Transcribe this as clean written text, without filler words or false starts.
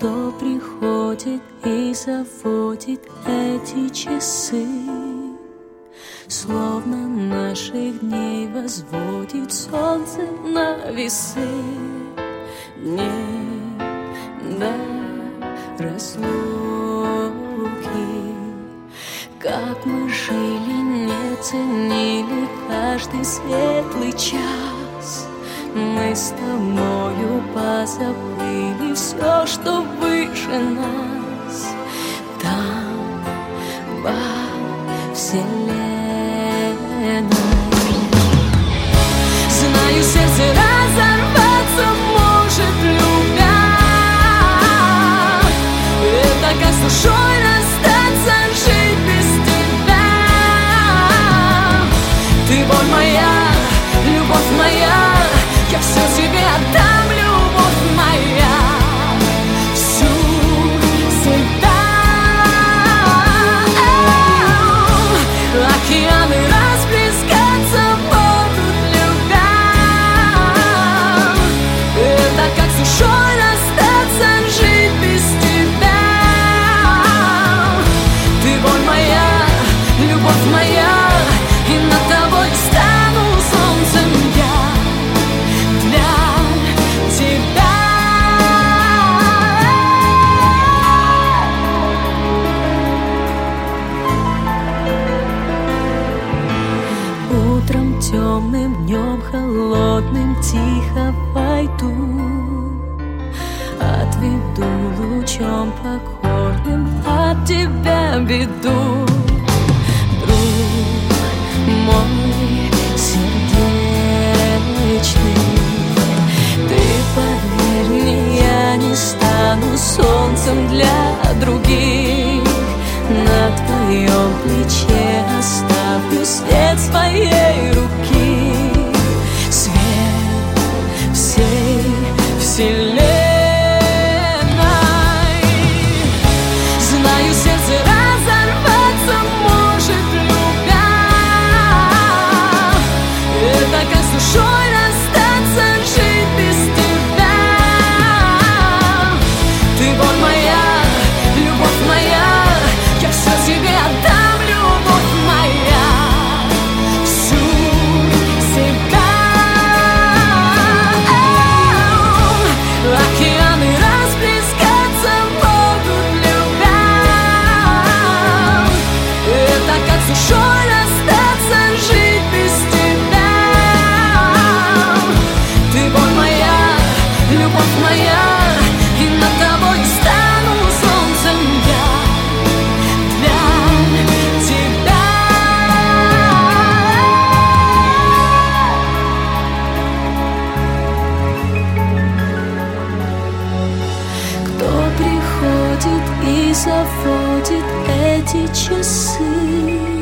Кто приходит и заводит эти часы, словно наших дней возводит солнце на весы. Дней до разлуки, как мы жили, не ценили каждый светлый час. Мы с тобою позабыли все, что выше нас. Там, во вселенной. Знаю, сердце разорваться может, любя. Это как с душой расстаться, жить без тебя. Ты боль моя, любовь моя, я все тебе отдам, любовь моя, всю себя. Океаны расплескаться будут, любя. Это как с душой расстаться, жить без тебя. Ты боль моя, любовь моя, и над тобой стану солнцем я. Темным днем, холодным, тихо войду, отведу лучом покорным от тебя беду. Друг мой сердечный, ты поверь мне, я не стану солнцем для других. На твоем плече оставлю след своей руки, свет всей вселенной. Знаю, сердце разорваться может, любя. Это как с душой расстаться, жить без тебя. Ты боль моя, любовь моя, я все тебе отдам, любовь моя, всю себя. Океаны расплескаться будут, любя. Это как с душой расстаться, жить без тебя. Ты боль моя, любовь моя, и над тобой стану солнцем я. И заводит эти часы,